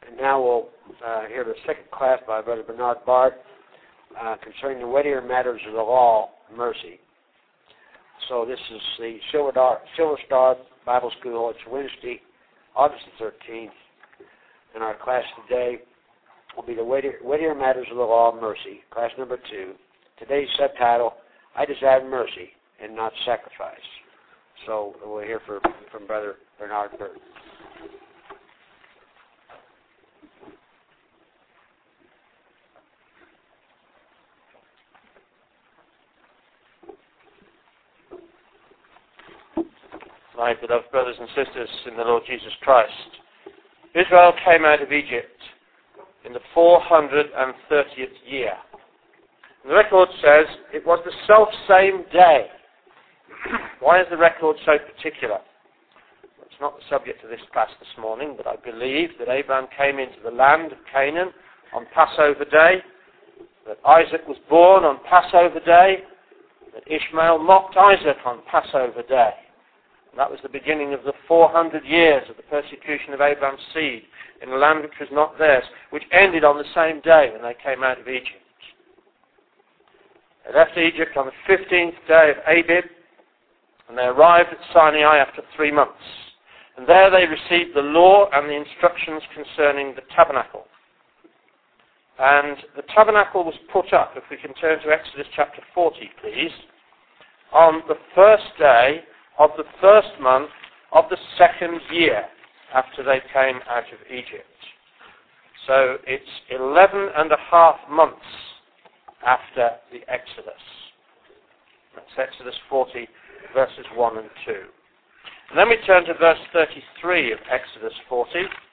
And now we'll hear the second class by Brother Bernard Bard concerning the weightier matters of the law, mercy. So this is the Silver Star Bible School. It's Wednesday, August the 13th. And our class today will be the weightier matters of the law, mercy, class number 2. Today's subtitle, I desire mercy and not sacrifice. So we'll hear from Brother Bernard Bard. My beloved brothers and sisters in the Lord Jesus Christ, Israel came out of Egypt in the 430th year. And the record says it was the self-same day. Why is the record so particular? Well, it's not the subject of this class this morning, but I believe that Abraham came into the land of Canaan on Passover Day, that Isaac was born on Passover Day, that Ishmael mocked Isaac on Passover Day. And that was the beginning of the 400 years of the persecution of Abraham's seed in a land which was not theirs, which ended on the same day when they came out of Egypt. They left Egypt on the 15th day of Abib, and they arrived at Sinai after 3 months. And there they received the law and the instructions concerning the tabernacle. And the tabernacle was put up, if we can turn to Exodus chapter 40, please, on the first day of the first month of the second year after they came out of Egypt. So it's 11 and a half months after the Exodus. That's Exodus 40, verses 1 and 2. And then we turn to verse 33 of Exodus 40.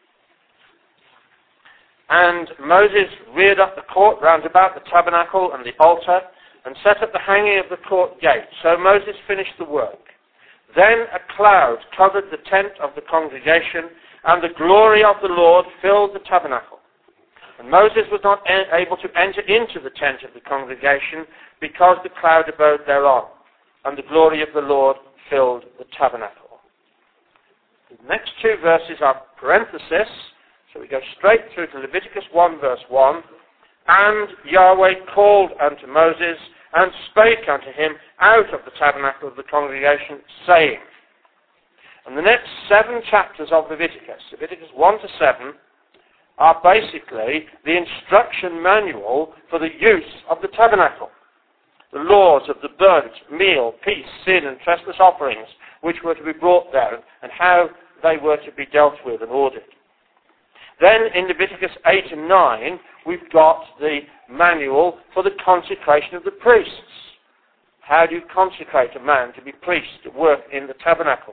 And Moses reared up the court round about the tabernacle and the altar, and set up the hanging of the court gate. So Moses finished the work. Then a cloud covered the tent of the congregation, and the glory of the Lord filled the tabernacle. And Moses was not able to enter into the tent of the congregation, because the cloud abode thereon, and the glory of the Lord filled the tabernacle. The next 2 verses are parenthesis, so we go straight through to Leviticus 1, verse 1. And Yahweh called unto Moses, and spake unto him out of the tabernacle of the congregation, saying. And the next 7 chapters of Leviticus 1 to 7, are basically the instruction manual for the use of the tabernacle. The laws of the burnt, meal, peace, sin, and trespass offerings, which were to be brought there, and how they were to be dealt with and ordered. Then in Leviticus 8 and 9, we've got the manual for the consecration of the priests. How do you consecrate a man to be priest, to work in the tabernacle?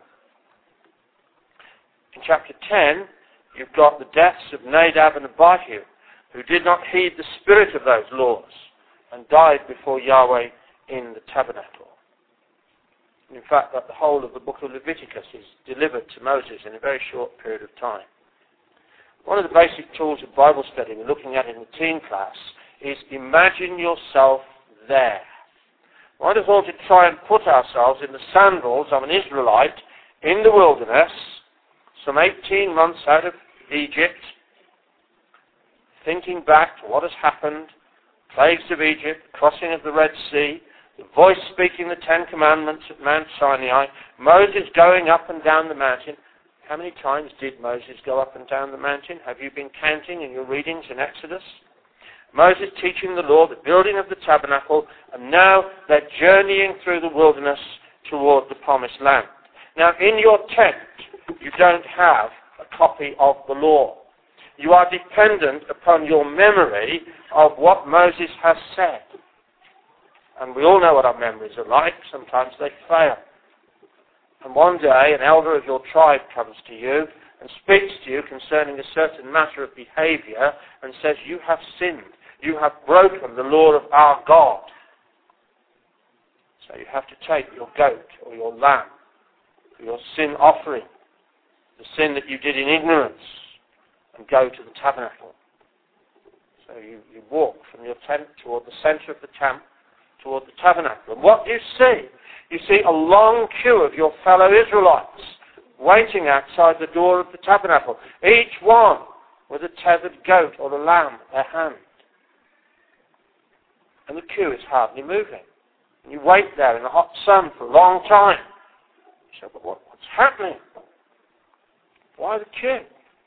In chapter 10, you've got the deaths of Nadab and Abihu, who did not heed the spirit of those laws and died before Yahweh in the tabernacle. In fact, that the whole of the book of Leviticus is delivered to Moses in a very short period of time. One of the basic tools of Bible study we're looking at in the teen class is imagine yourself there. I want us all to try and put ourselves in the sandals of an Israelite in the wilderness, some 18 months out of Egypt, thinking back to what has happened, plagues of Egypt, crossing of the Red Sea, the voice speaking the 10 Commandments at Mount Sinai, Moses going up and down the mountain. How many times did Moses go up and down the mountain? Have you been counting in your readings in Exodus? Moses teaching the law, the building of the tabernacle, and now they're journeying through the wilderness toward the promised land. Now, in your tent, you don't have a copy of the law. You are dependent upon your memory of what Moses has said. And we all know what our memories are like. Sometimes they fail. And one day, an elder of your tribe comes to you and speaks to you concerning a certain matter of behavior and says, you have sinned. You have broken the law of our God. So you have to take your goat or your lamb for your sin offering, the sin that you did in ignorance, and go to the tabernacle. So you walk from your tent toward the center of the camp, toward the tabernacle. And what do you see? You see a long queue of your fellow Israelites waiting outside the door of the tabernacle, each one with a tethered goat or a lamb at their hand. And the queue is hardly moving. And you wait there in the hot sun for a long time. You say, but what's happening? Why the queue?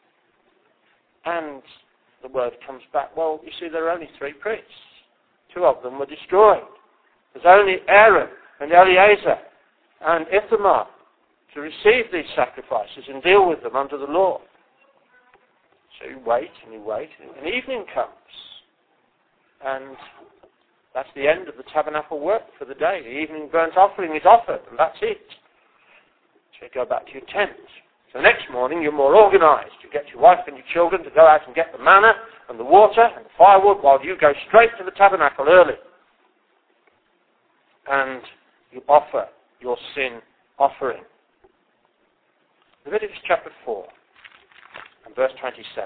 And the word comes back, well, you see, there are only 3 priests. 2 of them were destroyed. There's only Aaron and Eleazar and Ithamar to receive these sacrifices and deal with them under the law. So you wait and you wait, and evening comes. And that's the end of the tabernacle work for the day. The evening burnt offering is offered, and that's it. So you go back to your tent. So next morning you're more organized. You get your wife and your children to go out and get the manna and the water and the firewood while you go straight to the tabernacle early. And you offer your sin offering. Leviticus chapter 4 and verse 27.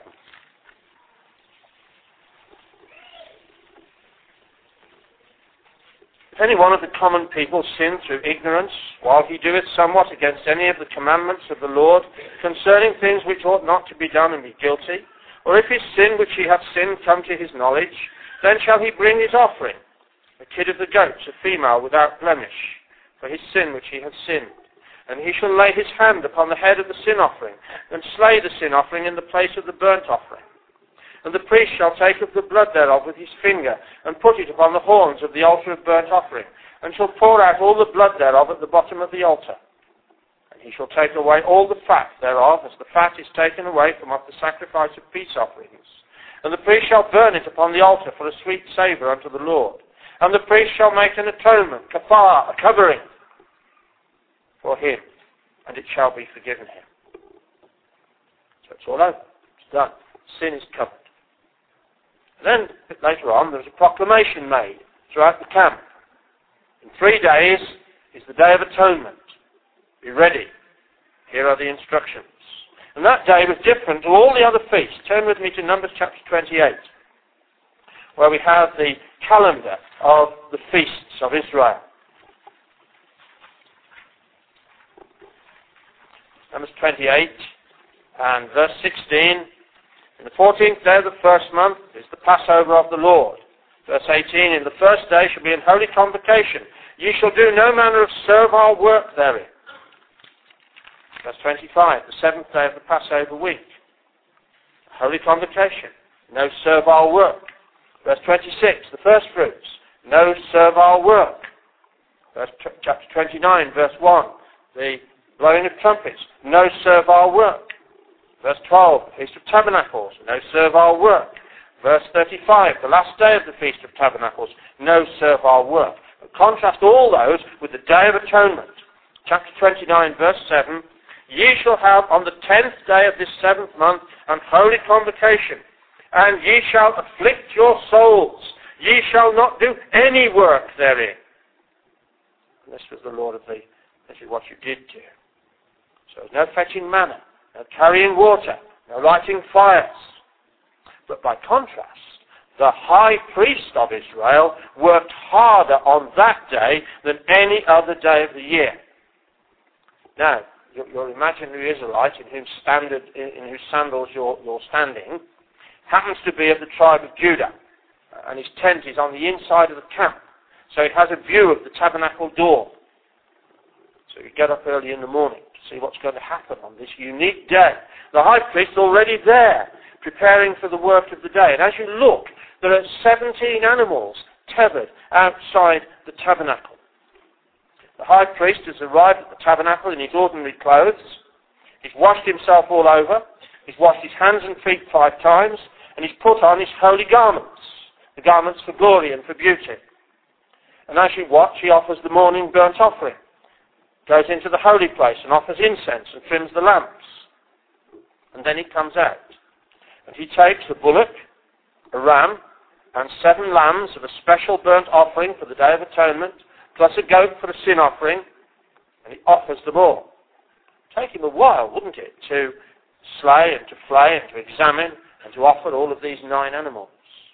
If any one of the common people sin through ignorance, while he doeth somewhat against any of the commandments of the Lord, concerning things which ought not to be done, and be guilty, or if his sin which he hath sinned come to his knowledge, then shall he bring his offering, a kid of the goats, a female without blemish, for his sin which he hath sinned. And he shall lay his hand upon the head of the sin offering, and slay the sin offering in the place of the burnt offering. And the priest shall take of the blood thereof with his finger, and put it upon the horns of the altar of burnt offering, and shall pour out all the blood thereof at the bottom of the altar. And he shall take away all the fat thereof, as the fat is taken away from off the sacrifice of peace offerings. And the priest shall burn it upon the altar for a sweet savour unto the Lord. And the priest shall make an atonement, kafar, a covering, for him, and it shall be forgiven him. So it's all over. It's done. Sin is covered. Then, a bit later on, there was a proclamation made throughout the camp. In 3 days is the Day of Atonement. Be ready. Here are the instructions. And that day was different to all the other feasts. Turn with me to Numbers chapter 28, where we have the calendar of the feasts of Israel. Numbers 28 and verse 16. In the 14th day of the first month is the Passover of the Lord. Verse 18, in the first day shall be an holy convocation. Ye shall do no manner of servile work therein. Verse 25, the 7th day of the Passover week. Holy convocation. No servile work. Verse 26, the first fruits. No servile work. Chapter 29, verse 1, the blowing of trumpets. No servile work. Verse 12, the Feast of Tabernacles, no servile work. Verse 35, the last day of the Feast of Tabernacles, no servile work. But contrast all those with the Day of Atonement. Chapter 29, verse 7, ye shall have on the 10th day of this 7th month an holy convocation, and ye shall afflict your souls. Ye shall not do any work therein. And this was the Lord of this is what you did do. So no fetching manna, no carrying water, no lighting fires. But by contrast, the high priest of Israel worked harder on that day than any other day of the year. Now, your imaginary Israelite in whose sandals you're standing happens to be of the tribe of Judah, and his tent is on the inside of the camp, so it has a view of the tabernacle door. So you get up early in the morning to see what's going to happen on this unique day. The high priest already there, preparing for the work of the day. And as you look, there are 17 animals tethered outside the tabernacle. The high priest has arrived at the tabernacle in his ordinary clothes. He's washed himself all over. He's washed his hands and feet 5 times. And he's put on his holy garments, the garments for glory and for beauty. And as you watch, he offers the morning burnt offering, goes into the holy place and offers incense and trims the lamps. And then he comes out. And he takes a bullock, a ram, and 7 lambs of a special burnt offering for the Day of Atonement, plus a goat for a sin offering, and he offers them all. It'd take him a while, wouldn't it, to slay and to flay and to examine and to offer all of these 9 animals.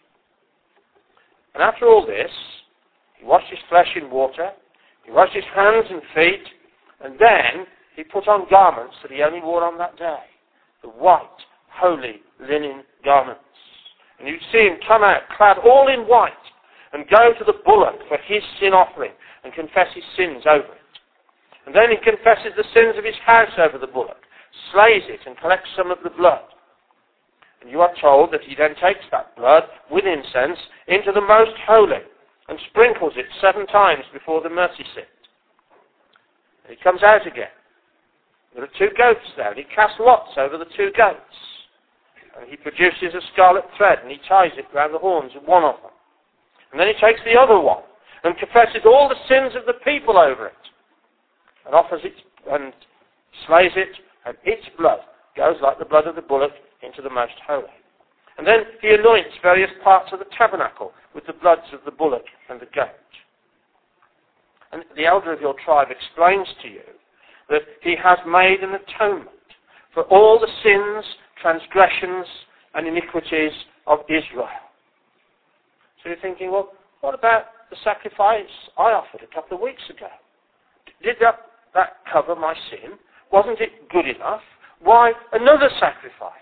And after all this, he washed his flesh in water, he washed his hands and feet, and then he put on garments that he only wore on that day. The white, holy linen garments. And you'd see him come out clad all in white and go to the bullock for his sin offering and confess his sins over it. And then he confesses the sins of his house over the bullock, slays it and collects some of the blood. And you are told that he then takes that blood with incense into the most holy and sprinkles it 7 times before the mercy seat. And he comes out again. There are 2 goats there, and he casts lots over the 2 goats. And he produces a scarlet thread, and he ties it round the horns of one of them. And then he takes the other one, and confesses all the sins of the people over it, and offers it, and slays it, and its blood goes like the blood of the bullock into the most holy. And then he anoints various parts of the tabernacle with the bloods of the bullock and the goat. And the elder of your tribe explains to you that he has made an atonement for all the sins, transgressions, and iniquities of Israel. So you're thinking, well, what about the sacrifice I offered a couple of weeks ago? Did that cover my sin? Wasn't it good enough? Why another sacrifice?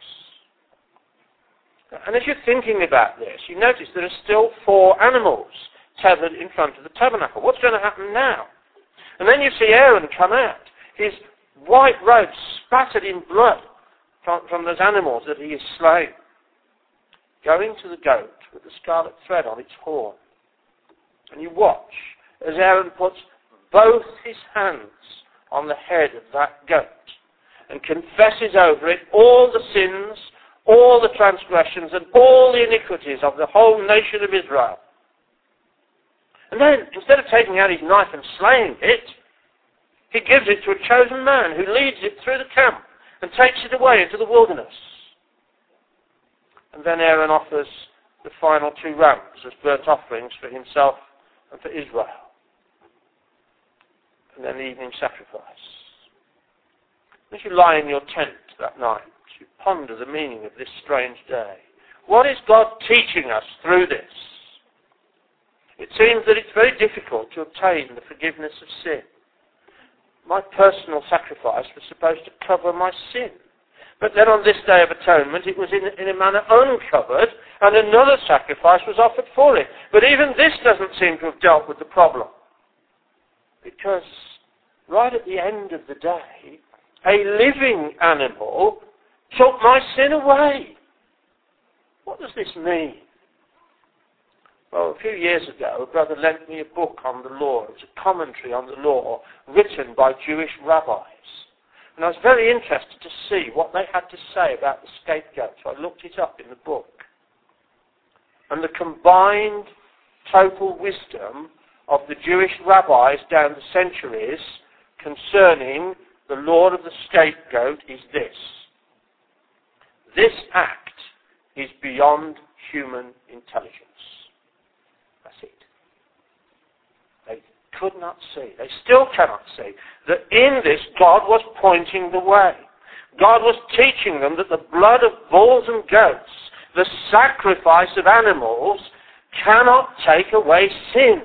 And as you're thinking about this, you notice there are still 4 animals tethered in front of the tabernacle. What's going to happen now? And then you see Aaron come out, his white robe spattered in blood from those animals that he has slain, going to the goat with the scarlet thread on its horn. And you watch as Aaron puts both his hands on the head of that goat and confesses over it all the sins, all the transgressions, and all the iniquities of the whole nation of Israel. And then, instead of taking out his knife and slaying it, he gives it to a chosen man who leads it through the camp and takes it away into the wilderness. And then Aaron offers the final 2 rams as burnt offerings for himself and for Israel. And then the evening sacrifice. As you lie in your tent that night, you ponder the meaning of this strange day. What is God teaching us through this? It seems that it's very difficult to obtain the forgiveness of sin. My personal sacrifice was supposed to cover my sin. But then on this Day of Atonement, it was in a manner uncovered, and another sacrifice was offered for it. But even this doesn't seem to have dealt with the problem. Because right at the end of the day, a living animal took my sin away. What does this mean? Well, a few years ago, a brother lent me a book on the law. It was a commentary on the law written by Jewish rabbis. And I was very interested to see what they had to say about the scapegoat. So I looked it up in the book. And the combined total wisdom of the Jewish rabbis down the centuries concerning the law of the scapegoat is this. This act is beyond human intelligence. That's it. They could not see, they still cannot see, that in this God was pointing the way. God was teaching them that the blood of bulls and goats, the sacrifice of animals, cannot take away sin.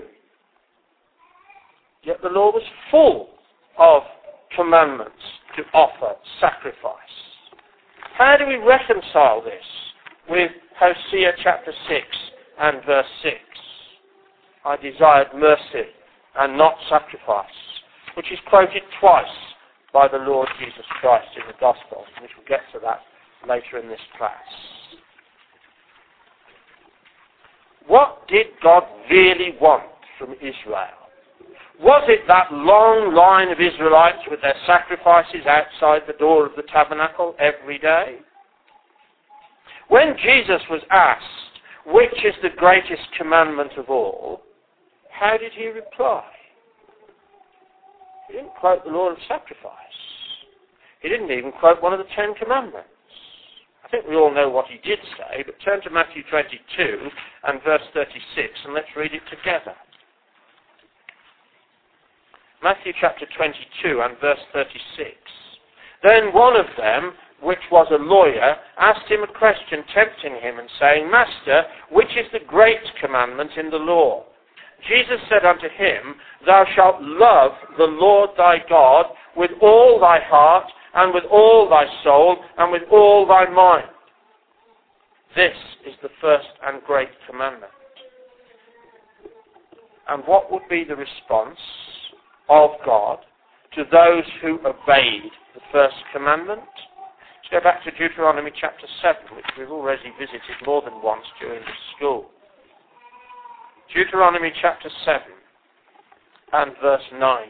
Yet the law was full of commandments to offer sacrifice. How do we reconcile this with Hosea chapter 6 and verse 6? I desired mercy and not sacrifice, which is quoted twice by the Lord Jesus Christ in the Gospel. We shall get to that later in this class. What did God really want from Israel? Was it that long line of Israelites with their sacrifices outside the door of the tabernacle every day? When Jesus was asked, which is the greatest commandment of all, how did he reply? He didn't quote the law of sacrifice. He didn't even quote one of the 10 Commandments. I think we all know what he did say, but turn to Matthew 22 and verse 36 and let's read it together. Matthew chapter 22 and verse 36. Then one of them, which was a lawyer, asked him a question, tempting him and saying, Master, which is the great commandment in the law? Jesus said unto him, Thou shalt love the Lord thy God with all thy heart, and with all thy soul, and with all thy mind. This is the first and great commandment. And what would be the response of God to those who obeyed the first commandment? Let's go back to Deuteronomy chapter 7, which we've already visited more than once during this school. Deuteronomy chapter 7 and verse 9.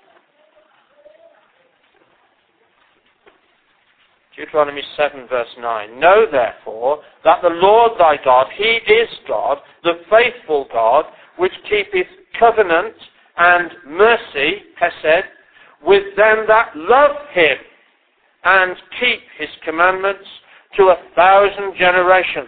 Deuteronomy 7 verse 9. Know therefore that the Lord thy God, he is God, the faithful God, which keepeth covenant and mercy, hesed, with them that love him, and keep his commandments to 1,000 generations.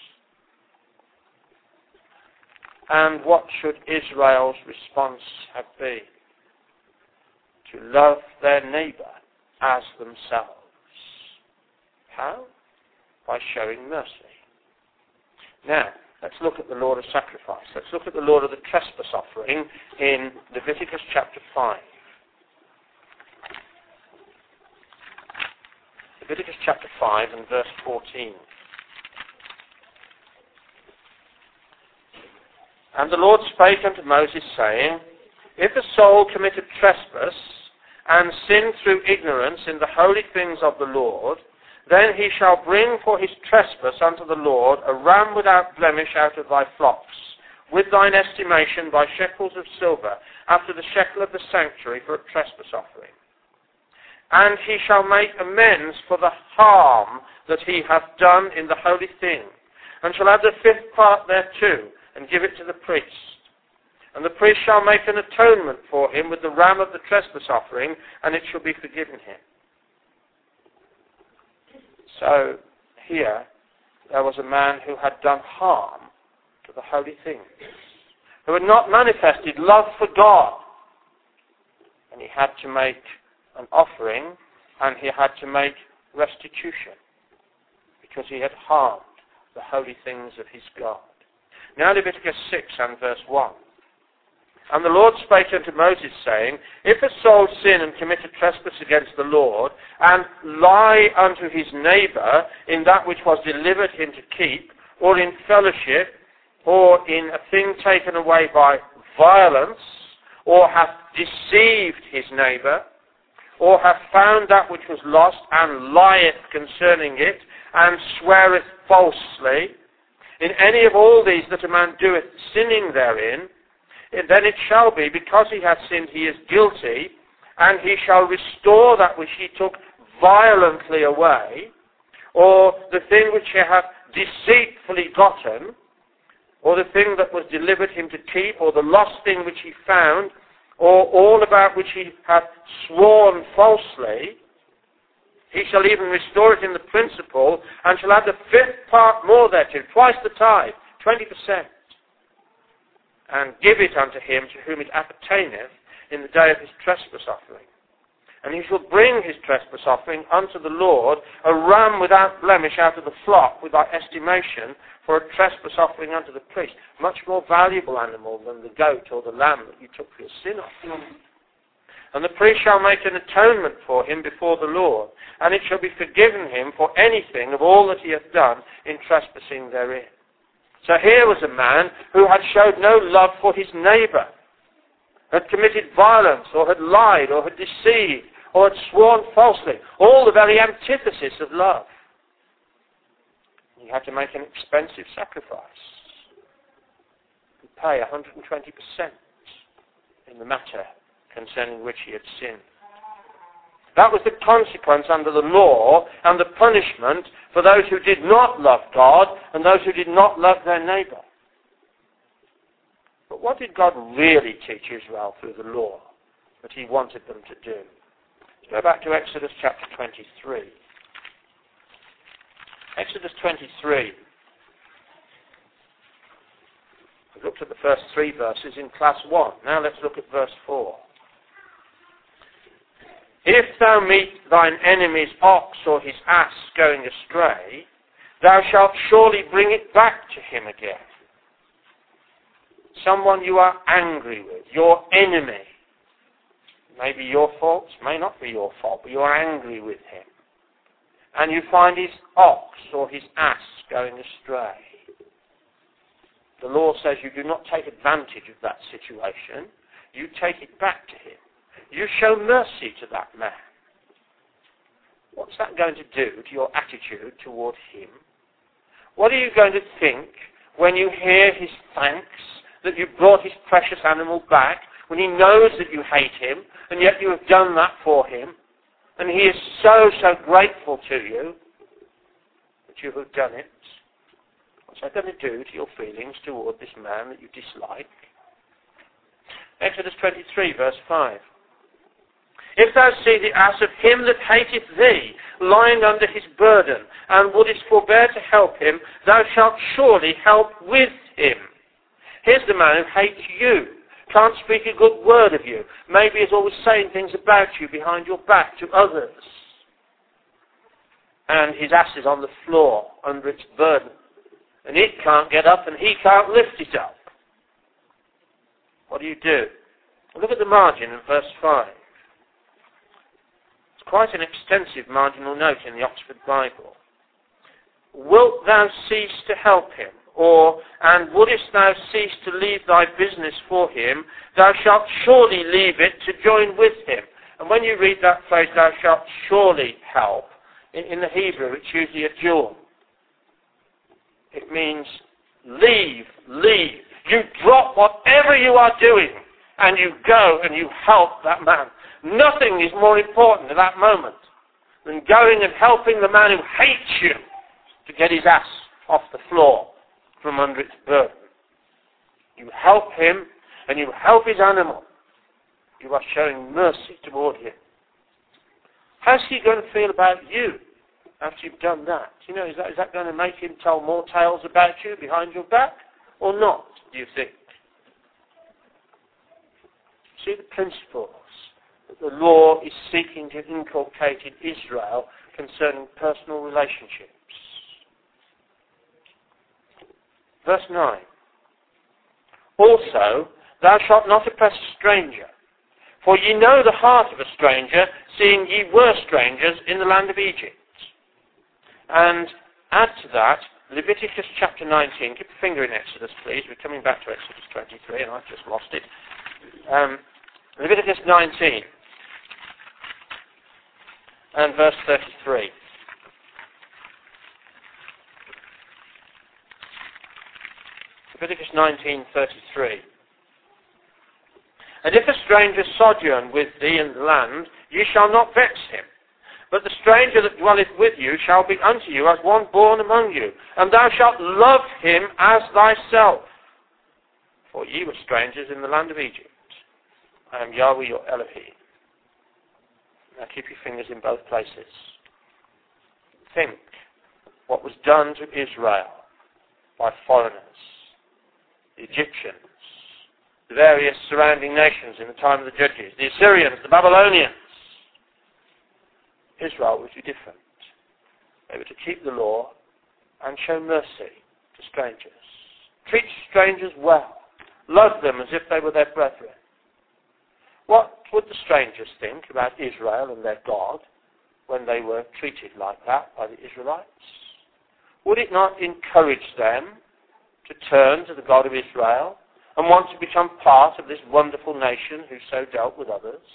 And what should Israel's response have been? To love their neighbour as themselves. How? By showing mercy. Now, let's look at the Lord of Sacrifice. Let's look at the Lord of the Trespass offering in Leviticus chapter 5. Leviticus chapter 5 and verse 14. And the Lord spake unto Moses, saying, If a soul committeth trespass, and sin through ignorance in the holy things of the Lord, then he shall bring for his trespass unto the Lord a ram without blemish out of thy flocks, with thine estimation by shekels of silver, after the shekel of the sanctuary for a trespass offering. And he shall make amends for the harm that he hath done in the holy thing, and shall add the 5th part thereto, and give it to the priest. And the priest shall make an atonement for him with the ram of the trespass offering, and it shall be forgiven him. So, here, there was a man who had done harm to the holy things, who had not manifested love for God. And he had to make an offering, and he had to make restitution, because he had harmed the holy things of his God. Now Leviticus 6 and verse 1. And the Lord spake unto Moses, saying, If a soul sin and commit a trespass against the Lord, and lie unto his neighbour in that which was delivered him to keep, or in fellowship, or in a thing taken away by violence, or hath deceived his neighbour, or hath found that which was lost, and lieth concerning it, and sweareth falsely, in any of all these that a man doeth, sinning therein, then it shall be, because he hath sinned, he is guilty, and he shall restore that which he took violently away, or the thing which he hath deceitfully gotten, or the thing that was delivered him to keep, or the lost thing which he found, or all about which he hath sworn falsely. He shall even restore it in the principal, and shall add the 5th part more thereto, twice the tithe, 20%. And give it unto him to whom it appertaineth in the day of his trespass offering. And he shall bring his trespass offering unto the Lord, a ram without blemish out of the flock, with thy estimation, for a trespass offering unto the priest. Much more valuable animal than the goat or the lamb that you took for your sin offering. And the priest shall make an atonement for him before the Lord, and it shall be forgiven him for anything of all that he hath done in trespassing therein. So here was a man who had showed no love for his neighbour, had committed violence, or had lied, or had deceived, or had sworn falsely, all the very antithesis of love. He had to make an expensive sacrifice, and pay 120% in the matter concerning which he had sinned. That was the consequence under the law and the punishment for those who did not love God and those who did not love their neighbour. But what did God really teach Israel through the law that he wanted them to do? Let's go back to Exodus chapter 23. Exodus 23. We looked at the first 3 verses in class 1. Now let's look at verse 4. If thou meet thine enemy's ox or his ass going astray, thou shalt surely bring it back to him again. Someone you are angry with, your enemy. Maybe your fault, may not be your fault, but you are angry with him. and you find his ox or his ass going astray. The law says you do not take advantage of that situation. You take it back to him. You show mercy to that man. What's that going to do to your attitude toward him? What are you going to think when you hear his thanks that you brought his precious animal back, when he knows that you hate him, and yet you have done that for him, and he is so, so grateful to you that you have done it? What's that going to do to your feelings toward this man that you dislike? Exodus 23, verse 5. If thou see the ass of him that hateth thee lying under his burden, and wouldest forbear to help him, thou shalt surely help with him. Here's the man who hates you, can't speak a good word of you, maybe is always saying things about you behind your back to others. And his ass is on the floor under its burden, and it can't get up and he can't lift it up. What do? Look at the margin in verse 5. It's quite an extensive marginal note in the Oxford Bible. Wilt thou cease to help him? Or, and wouldest thou cease to leave thy business for him, thou shalt surely leave it to join with him. And when you read that phrase, thou shalt surely help, in the Hebrew it's usually a dual. It means leave. You drop whatever you are doing and you go and you help that man. Nothing is more important at that moment than going and helping the man who hates you to get his ass off the floor from under its burden. You help him and you help his animal. You are showing mercy toward him. How's he going to feel about you after you've done that? You know, is that going to make him tell more tales about you behind your back or not, do you think? See the principles that the law is seeking to inculcate in Israel concerning personal relationships. Verse 9. Also, thou shalt not oppress a stranger, for ye know the heart of a stranger, seeing ye were strangers in the land of Egypt. And add to that, Leviticus chapter 19. Keep a finger in Exodus, please. We're coming back to Exodus 23, and I've just lost it. Leviticus 19 and verse 33. Leviticus 19:33. And if a stranger sojourn with thee in the land, ye shall not vex him. But the stranger that dwelleth with you shall be unto you as one born among you, and thou shalt love him as thyself. For ye were strangers in the land of Egypt. I am Yahweh your Elohim. Now keep your fingers in both places. Think what was done to Israel by foreigners, the Egyptians, the various surrounding nations in the time of the judges, the Assyrians, the Babylonians. Israel was different. They were to keep the law and show mercy to strangers. Treat strangers well. Love them as if they were their brethren. What would the strangers think about Israel and their God when they were treated like that by the Israelites? Would it not encourage them to turn to the God of Israel and want to become part of this wonderful nation who so dealt with others?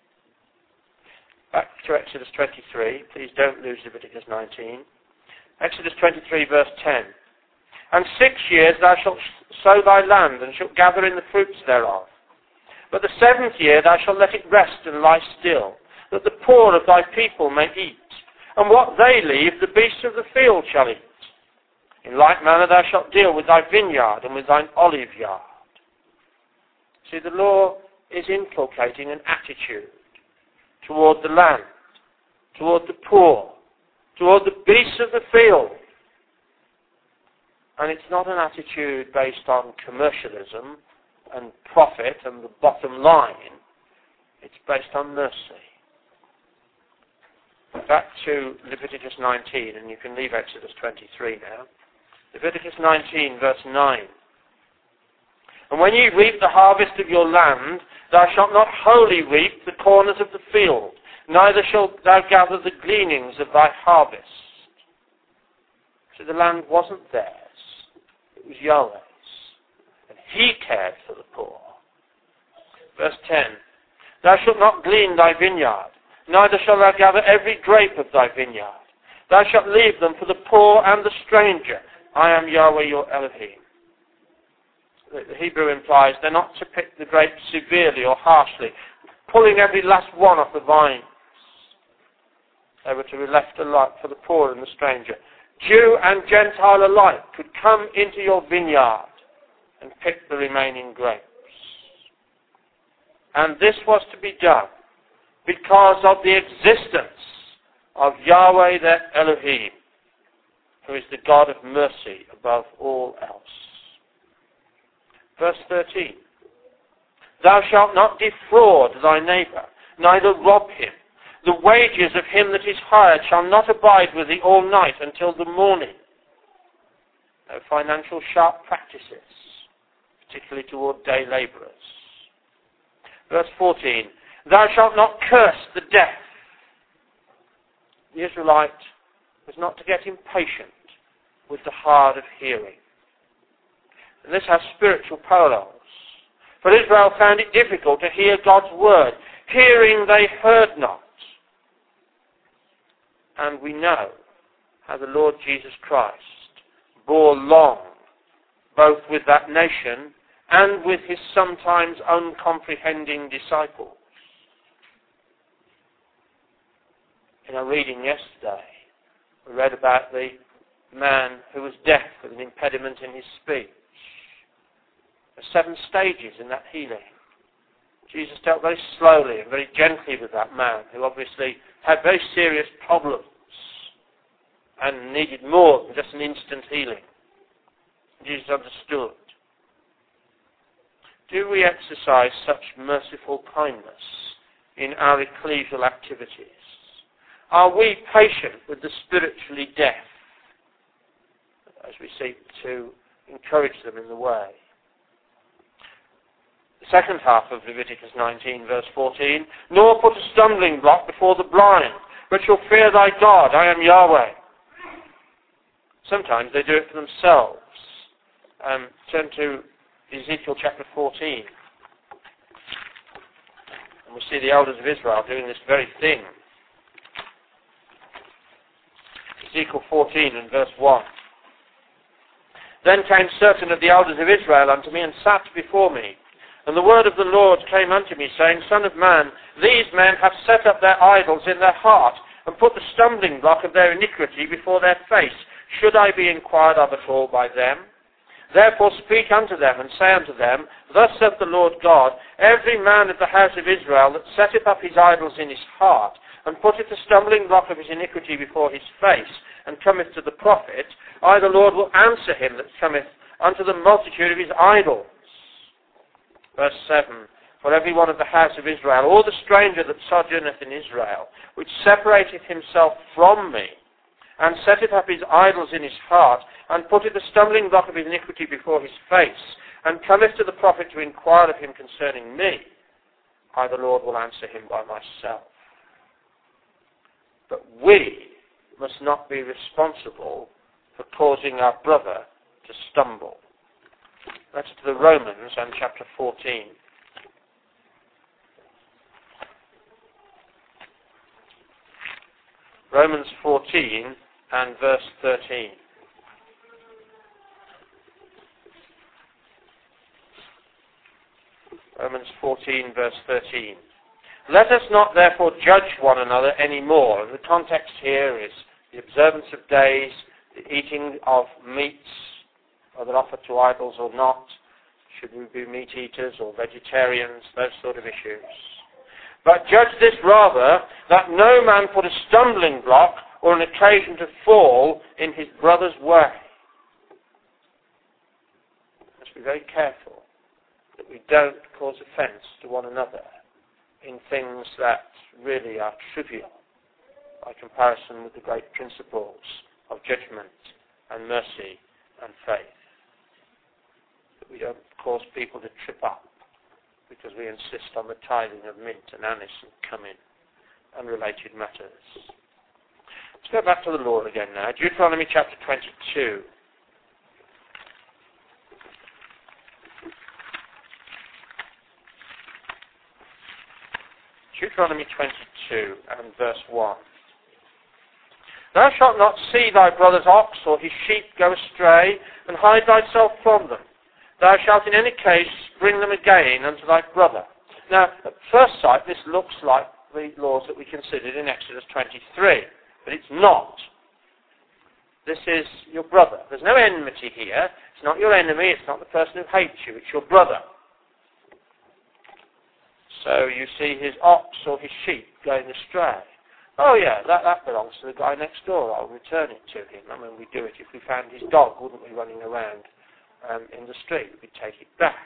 Back to Exodus 23. Please don't lose Leviticus 19. Exodus 23, verse 10. And 6 years thou shalt sow thy land, and shalt gather in the fruits thereof. But the 7th year thou shalt let it rest and lie still, that the poor of thy people may eat. And what they leave, the beasts of the field shall eat. In like manner thou shalt deal with thy vineyard and with thine olive yard. See, the law is inculcating an attitude toward the land, toward the poor, toward the beasts of the field. And it's not an attitude based on commercialism and profit and the bottom line. It's based on mercy. Back to Leviticus 19, and you can leave Exodus 23 now. Leviticus 19, verse 9. And when ye reap the harvest of your land, thou shalt not wholly reap the corners of the field, neither shalt thou gather the gleanings of thy harvest. So the land wasn't theirs, it was Yahweh's. And he cared for the poor. Verse 10, thou shalt not glean thy vineyard, neither shalt thou gather every grape of thy vineyard. Thou shalt leave them for the poor and the stranger. I am Yahweh your Elohim. The Hebrew implies they're not to pick the grapes severely or harshly, pulling every last one off the vines. They were to be left alike for the poor and the stranger. Jew and Gentile alike could come into your vineyard and pick the remaining grapes. And this was to be done because of the existence of Yahweh their Elohim, who is the God of mercy above all else. Verse 13, thou shalt not defraud thy neighbour, neither rob him. The wages of him that is hired shall not abide with thee all night until the morning. No financial sharp practices, particularly toward day labourers. Verse 14, thou shalt not curse the deaf. The Israelite was not to get impatient with the hard of hearing. And this has spiritual parallels. For Israel found it difficult to hear God's word. Hearing they heard not. And we know how the Lord Jesus Christ bore long, both with that nation and with his sometimes uncomprehending disciples. In our reading yesterday, we read about the man who was deaf with an impediment in his speech. There are 7 stages in that healing. Jesus dealt very slowly and very gently with that man who obviously had very serious problems and needed more than just an instant healing. Jesus understood. Do we exercise such merciful kindness in our ecclesial activities? Are we patient with the spiritually deaf as we seek to encourage them in the way? The second half of Leviticus 19, verse 14, nor put a stumbling block before the blind, but shall fear thy God, I am Yahweh. Sometimes they do it for themselves. Turn to Ezekiel chapter 14. And we see the elders of Israel doing this very thing. Ezekiel 14 and verse 1. Then came certain of the elders of Israel unto me, and sat before me. And the word of the Lord came unto me, saying, Son of man, these men have set up their idols in their heart, and put the stumbling block of their iniquity before their face. Should I be inquired of at all by them? Therefore speak unto them, and say unto them, Thus saith the Lord God, every man of the house of Israel that setteth up his idols in his heart, and putteth the stumbling block of his iniquity before his face, and cometh to the prophet, I the Lord will answer him that cometh unto the multitude of his idols. Verse 7, For every one of the house of Israel, or the stranger that sojourneth in Israel, which separateth himself from me, and setteth up his idols in his heart, and putteth the stumbling block of his iniquity before his face, and cometh to the prophet to inquire of him concerning me, I the Lord will answer him by myself. But we must not be responsible for causing our brother to stumble. Let's to the Romans and chapter 14. Romans 14 and verse 13. Romans 14 verse 13. Let us not therefore judge one another any more. And the context here is the observance of days, the eating of meats, whether offered to idols or not. Should we be meat eaters or vegetarians? Those sort of issues. But judge this rather, that no man put a stumbling block or an occasion to fall in his brother's way. Let's be very careful that we don't cause offence to one another in things that really are trivial by comparison with the great principles of judgment and mercy and faith. That we don't cause people to trip up because we insist on the tithing of mint and anise and cumin. and related matters. Let's go back to the law again now. Deuteronomy chapter 22. Deuteronomy 22 and verse 1. Thou shalt not see thy brother's ox or his sheep go astray, and hide thyself from them. Thou shalt in any case bring them again unto thy brother. Now, at first sight, this looks like the laws that we considered in Exodus 23, but it's not. This is your brother. There's no enmity here. It's not your enemy. It's not the person who hates you. It's your brother. So you see his ox or his sheep going astray. Oh yeah, that belongs to the guy next door. I'll return it to him. I mean, we'd do it if we found his dog, wouldn't we, running around in the street. We'd take it back.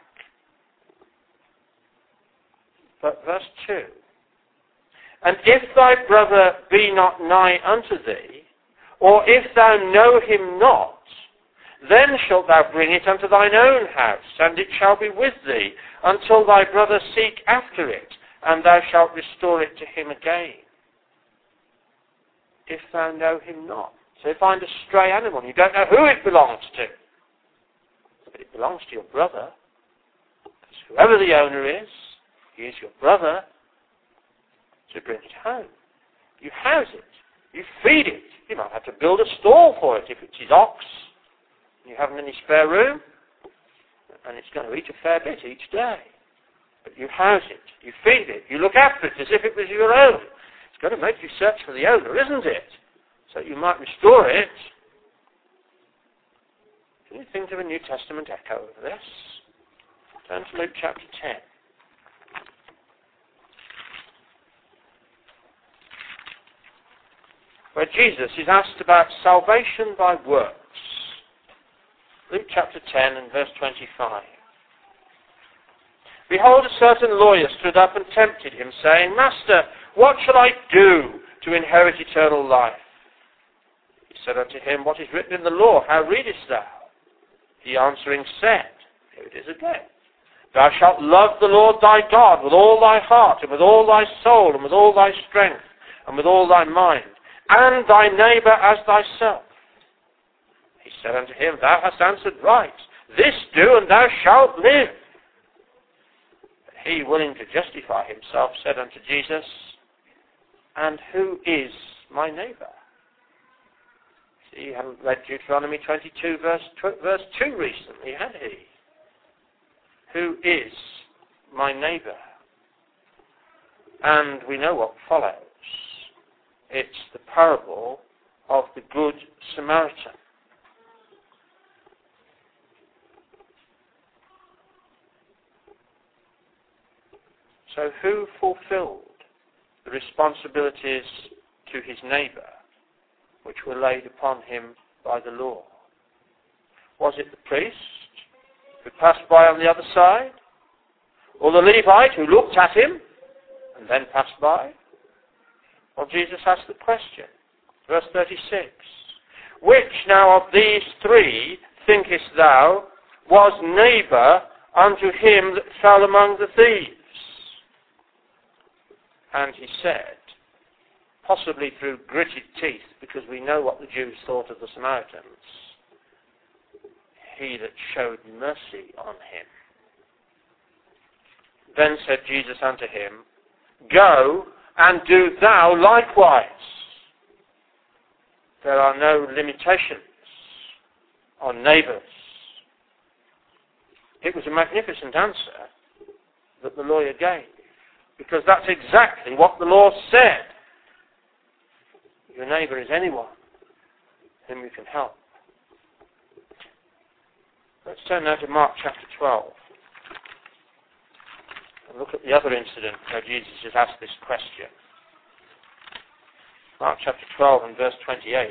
But verse 2. And if thy brother be not nigh unto thee, or if thou know him not, then shalt thou bring it unto thine own house, and it shall be with thee, until thy brother seek after it, and thou shalt restore it to him again. If thou know him not. So you find a stray animal, you don't know who it belongs to. But it belongs to your brother. Because whoever the owner is, he is your brother. So bring it home. You house it. You feed it. You might have to build a stall for it if it's his ox. You haven't any spare room. And it's going to eat a fair bit each day. But you house it. You feed it. You look after it as if it was your own. It's going to make you search for the owner, isn't it? So you might restore it. Can you think of a New Testament echo of this? Turn to Luke chapter 10. Where Jesus is asked about salvation by works. Luke chapter 10 and verse 25. Behold, a certain lawyer stood up and tempted him, saying, Master, what shall I do to inherit eternal life? He said unto him, What is written in the law? How readest thou? He answering said, Here it is again. Thou shalt love the Lord thy God with all thy heart, and with all thy soul, and with all thy strength, and with all thy mind, and thy neighbour as thyself. He said unto him, Thou hast answered right. This do, and thou shalt live. But he, willing to justify himself, said unto Jesus, And who is my neighbour? See, you haven't read Deuteronomy 22 verse 2 recently, had he? Who is my neighbour? And we know what follows. It's the parable of the Good Samaritan. So who fulfilled the responsibilities to his neighbour which were laid upon him by the law? Was it the priest who passed by on the other side? Or the Levite who looked at him and then passed by? Well, Jesus asked the question. Verse 36. Which now of these three, thinkest thou, was neighbour unto him that fell among the thieves? And he said, possibly through gritted teeth, because we know what the Jews thought of the Samaritans, he that showed mercy on him. Then said Jesus unto him, Go and do thou likewise. There are no limitations on neighbours. It was a magnificent answer that the lawyer gave, because that's exactly what the law said. Your neighbour is anyone whom you can help. Let's turn now to Mark chapter 12 and look at the other incident where Jesus has asked this question. Mark chapter 12 and verse 28.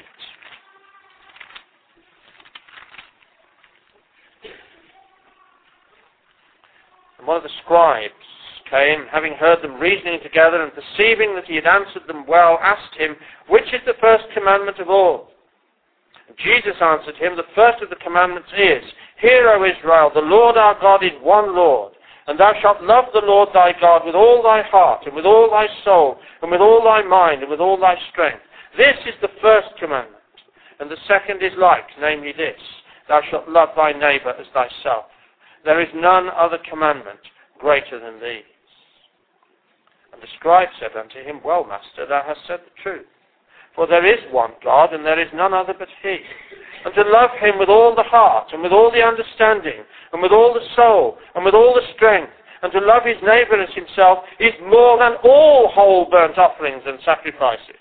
And one of the scribes came, having heard them reasoning together, and perceiving that he had answered them well, asked him, Which is the first commandment of all? And Jesus answered him, The first of the commandments is, Hear, O Israel, the Lord our God is one Lord, And thou shalt love the Lord thy God with all thy heart, and with all thy soul, and with all thy mind, and with all thy strength. This is the first commandment. And the second is like, namely this, thou shalt love thy neighbour as thyself. There is none other commandment greater than these. And the scribe said unto him, Well, Master, thou hast said the truth. For there is one God, and there is none other but he. And to love him with all the heart, and with all the understanding, and with all the soul, and with all the strength, and to love his neighbour as himself, is more than all whole burnt offerings and sacrifices.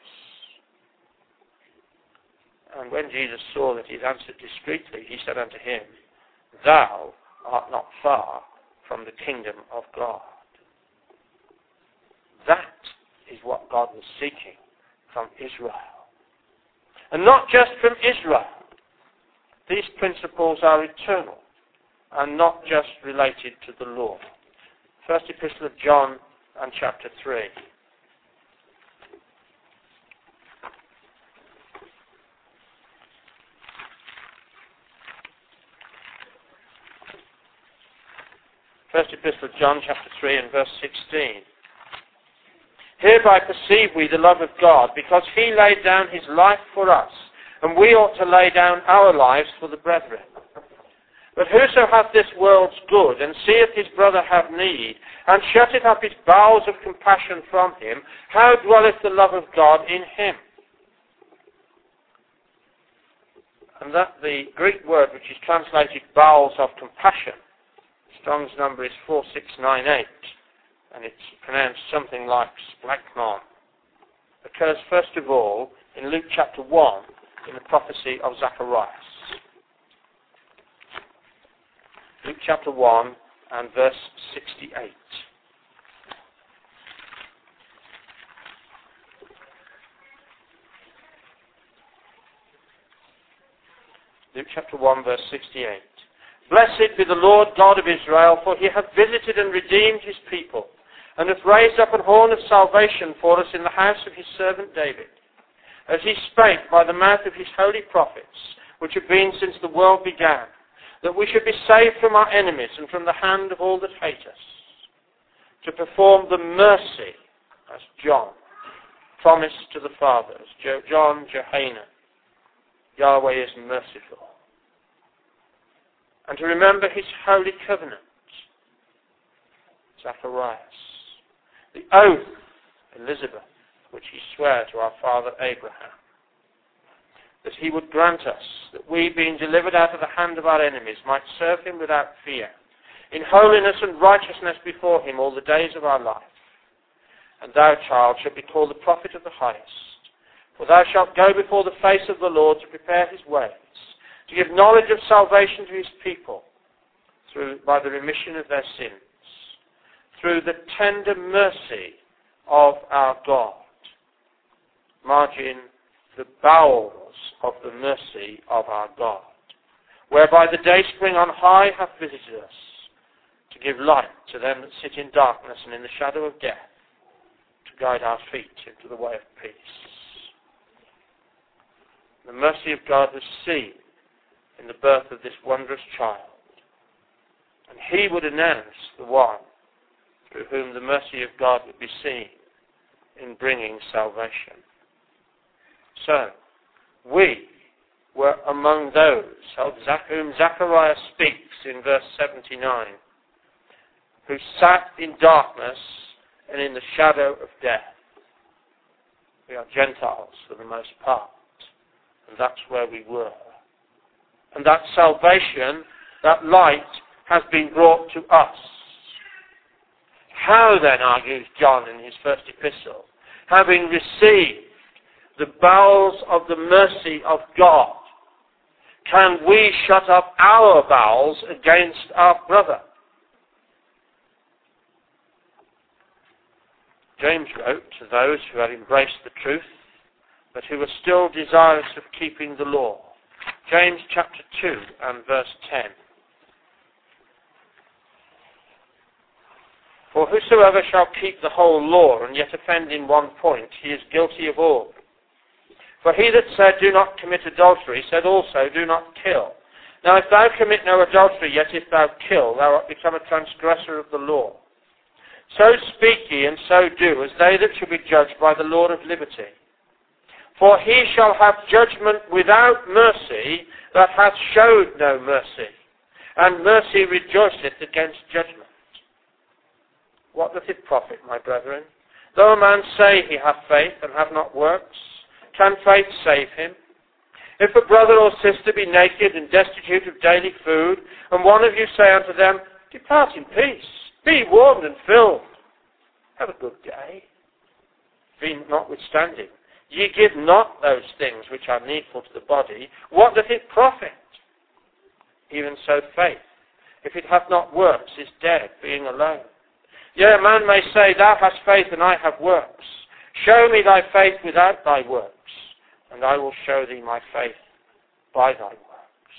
And when Jesus saw that he had answered discreetly, he said unto him, Thou art not far from the kingdom of God. That is what God was seeking from Israel. And not just from Israel. These principles are eternal and not just related to the law. First Epistle of John and chapter 3. First Epistle of John chapter 3 and verse 16. Hereby perceive we the love of God, because he laid down his life for us, and we ought to lay down our lives for the brethren. But whoso hath this world's good, and seeth his brother have need, and shutteth up his bowels of compassion from him, how dwelleth the love of God in him? And that the Greek word which is translated bowels of compassion, Strong's number is 4698, and it's pronounced something like splachnon, occurs first of all in Luke chapter 1 in the prophecy of Zacharias. Luke chapter 1 and verse 68. Luke chapter 1 verse 68. Blessed be the Lord God of Israel, for he hath visited and redeemed his people, and hath raised up an horn of salvation for us in the house of his servant David, as he spake by the mouth of his holy prophets, which have been since the world began, that we should be saved from our enemies and from the hand of all that hate us, to perform the mercy, as John promised to the fathers, John, Johanna, Yahweh is merciful, and to remember his holy covenant, Zacharias, the oath, Elizabeth, which he sware to our father Abraham, that he would grant us that we, being delivered out of the hand of our enemies, might serve him without fear, in holiness and righteousness before him all the days of our life. And thou, child, shalt be called the prophet of the highest, for thou shalt go before the face of the Lord to prepare his ways, to give knowledge of salvation to his people, by the remission of their sins, through the tender mercy of our God. Margin, the bowels of the mercy of our God, whereby the dayspring on high hath visited us, to give light to them that sit in darkness and in the shadow of death, to guide our feet into the way of peace. The mercy of God was seen in the birth of this wondrous child, and he would announce the one through whom the mercy of God would be seen in bringing salvation. So, we were among those of whom Zacharias speaks in verse 79, who sat in darkness and in the shadow of death. We are Gentiles for the most part, and that's where we were. And that salvation, that light, has been brought to us. How then, argues John in his first epistle, having received the bowels of the mercy of God, can we shut up our bowels against our brother? James wrote to those who had embraced the truth, but who were still desirous of keeping the law. James chapter 2 and verse 10. For whosoever shall keep the whole law and yet offend in one point, he is guilty of all. For he that said, do not commit adultery, said also, do not kill. Now if thou commit no adultery, yet if thou kill, thou art become a transgressor of the law. So speak ye, and so do, as they that shall be judged by the Lord of liberty. For he shall have judgment without mercy that hath showed no mercy, and mercy rejoiceth against judgment. What doth it profit, my brethren? Though a man say he hath faith and have not works, can faith save him? If a brother or sister be naked and destitute of daily food, and one of you say unto them, Depart in peace, be warmed and filled, have a good day. Be notwithstanding, ye give not those things which are needful to the body, what doth it profit? Even so faith, if it hath not works, is dead, being alone. Yea, a man may say, Thou hast faith and I have works. Show me thy faith without thy works, and I will show thee my faith by thy works.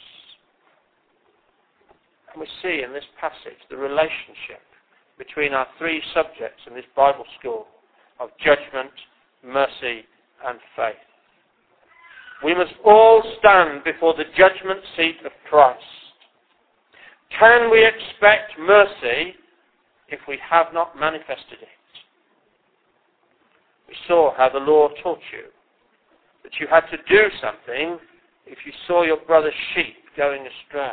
And we see in this passage the relationship between our three subjects in this Bible school of judgment, mercy, and faith. We must all stand before the judgment seat of Christ. Can we expect mercy if we have not manifested it? We saw how the law taught you that you had to do something if you saw your brother's sheep going astray.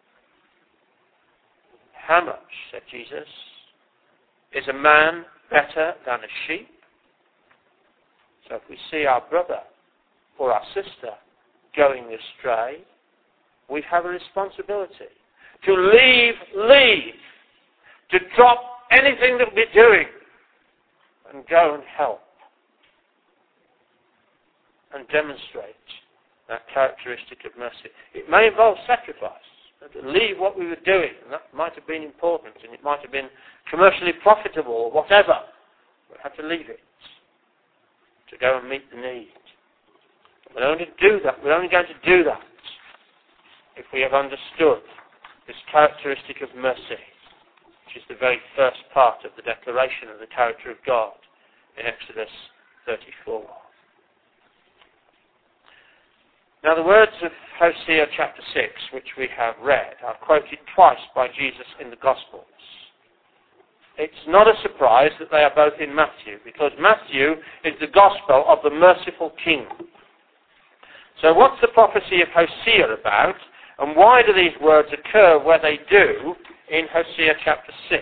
How much, said Jesus, is a man better than a sheep? So if we see our brother or our sister going astray, we have a responsibility to leave, to drop anything that we're doing and go and help and demonstrate that characteristic of mercy. It may involve sacrifice, to leave what we were doing, and that might have been important, and it might have been commercially profitable or whatever. We had to leave it to go and meet the need. We're only going to do that if we have understood this characteristic of mercy, which is the very first part of the declaration of the character of God in Exodus 34. Now the words of Hosea chapter 6, which we have read, are quoted twice by Jesus in the Gospels. It's not a surprise that they are both in Matthew, because Matthew is the Gospel of the merciful King. So what's the prophecy of Hosea about, and why do these words occur where they do in Hosea chapter 6?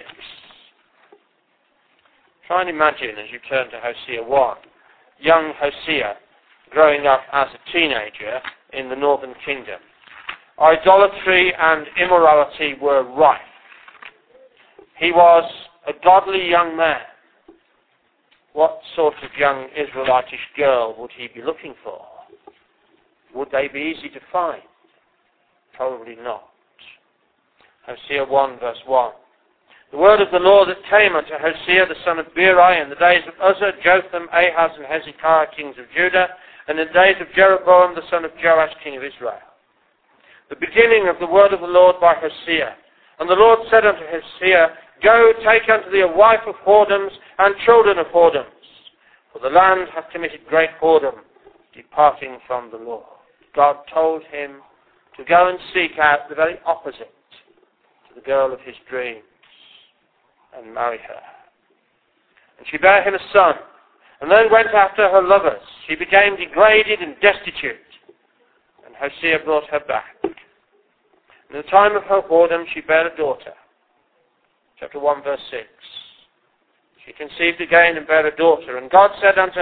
Try and imagine, as you turn to Hosea 1, young Hosea growing up as a teenager in the northern kingdom. Idolatry and immorality were rife. He was a godly young man. What sort of young Israelitish girl would he be looking for? Would they be easy to find? Probably not. Hosea 1 verse 1. The word of the Lord that came unto Hosea the son of Beeri in the days of Uzziah, Jotham, Ahaz, and Hezekiah, kings of Judah, and in the days of Jeroboam the son of Joash, king of Israel. The beginning of the word of the Lord by Hosea. And the Lord said unto Hosea, Go, take unto thee a wife of whoredoms and children of whoredoms, for the land hath committed great whoredom, departing from the Lord. God told him to go and seek out the very opposite to the girl of his dreams and marry her. And she bare him a son, and then went after her lovers. She became degraded and destitute, and Hosea brought her back. In the time of her whoredom she bare a daughter. Chapter 1 verse 6. She conceived again and bare a daughter, and God said unto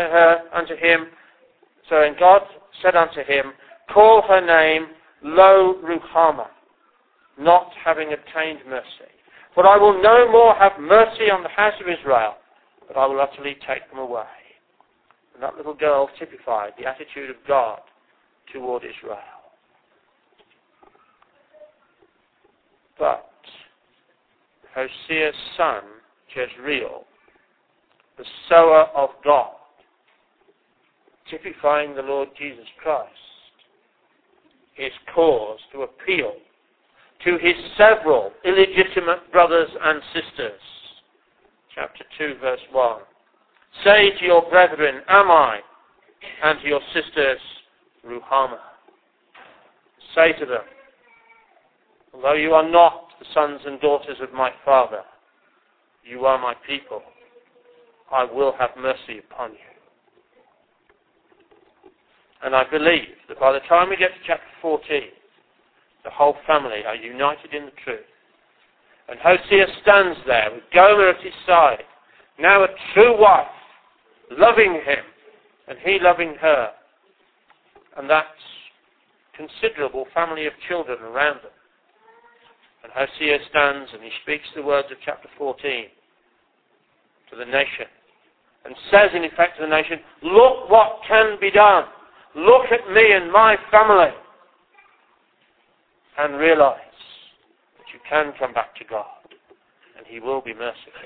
him, Call her name Lo Ruhamah, not having obtained mercy. For I will no more have mercy on the house of Israel, but I will utterly take them away. And that little girl typified the attitude of God toward Israel. But Hosea's son, Jezreel, the sower of God, typifying the Lord Jesus Christ, is cause to appeal to his several illegitimate brothers and sisters. Chapter 2, verse 1. Say to your brethren, Am I? And to your sisters, Ruhamah. Say to them, Although you are not the sons and daughters of my Father, you are my people. I will have mercy upon you. And I believe that by the time we get to chapter 14, the whole family are united in the truth. And Hosea stands there with Gomer at his side, now a true wife, loving him, and he loving her. And that's considerable family of children around them. And Hosea stands and he speaks the words of chapter 14 to the nation and says in effect to the nation, look what can be done. Look at me and my family and realize that you can come back to God and he will be merciful.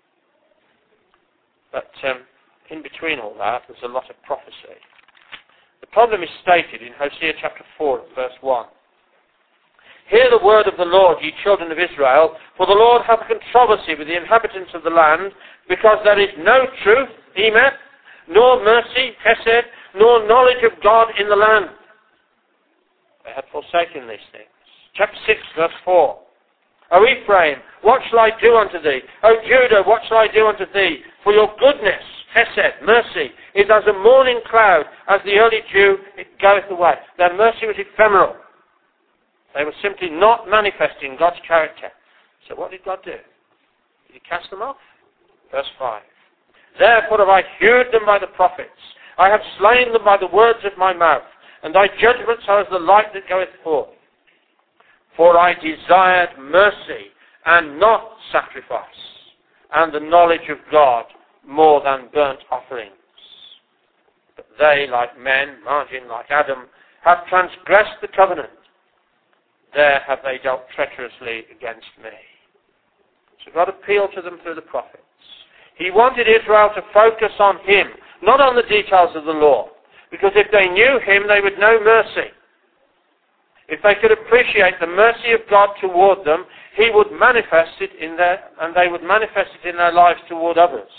But in between all that, there's a lot of prophecy. The problem is stated in Hosea chapter 4, verse 1. Hear the word of the Lord, ye children of Israel, for the Lord hath a controversy with the inhabitants of the land, because there is no truth, emet, nor mercy, hesed, nor knowledge of God in the land. They had forsaken these things. Chapter 6, verse 4. O Ephraim, what shall I do unto thee? O Judah, what shall I do unto thee? For your goodness, hesed, mercy, is as a morning cloud, as the early dew, it goeth away. Their mercy was ephemeral. They were simply not manifesting God's character. So what did God do? Did he cast them off? Verse 5. Therefore have I hewed them by the prophets. I have slain them by the words of my mouth, and thy judgments are as the light that goeth forth. For I desired mercy and not sacrifice, and the knowledge of God more than burnt offerings. But they, like men, Margin, like Adam, have transgressed the covenant. There have they dealt treacherously against me. So God appealed to them through the prophets. He wanted Israel to focus on him, not on the details of the law. Because if they knew him, they would know mercy. If they could appreciate the mercy of God toward them, he would manifest it and they would manifest it in their lives toward others.